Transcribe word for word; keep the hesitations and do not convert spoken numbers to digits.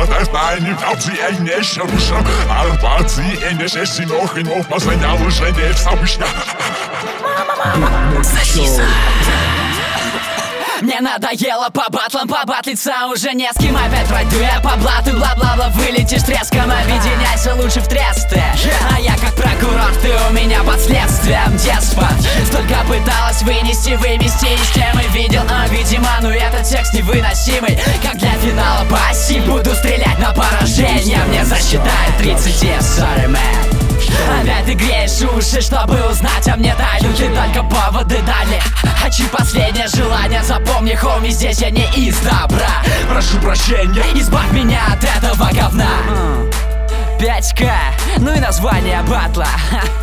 Stanie Pauzy ej nie się ruszam, ale pacy ej nie się sinochy, no poznaniało, że nie całuśnia. Мне надоело по батлам побатлиться, уже не с кем опять пройду я по блату, бла-бла-бла, вылетишь треском, объединяйся лучше в тресты. А я как прокурор, ты у меня под следствием, деспот. Столько пыталась вынести, вымести из темы, видел, а видимо, ну этот текст невыносимый. Как для финала пасси, буду стрелять на поражение, мне засчитают тридцать дней, sorry man. Опять ты греешь уши, чтобы узнать о мне тайну. Ты только поводы дали. Хочу последнее желание, запомни, хоми, здесь я не из добра. Прошу прощения, избавь меня от этого говна. пять ка, ну и название батла.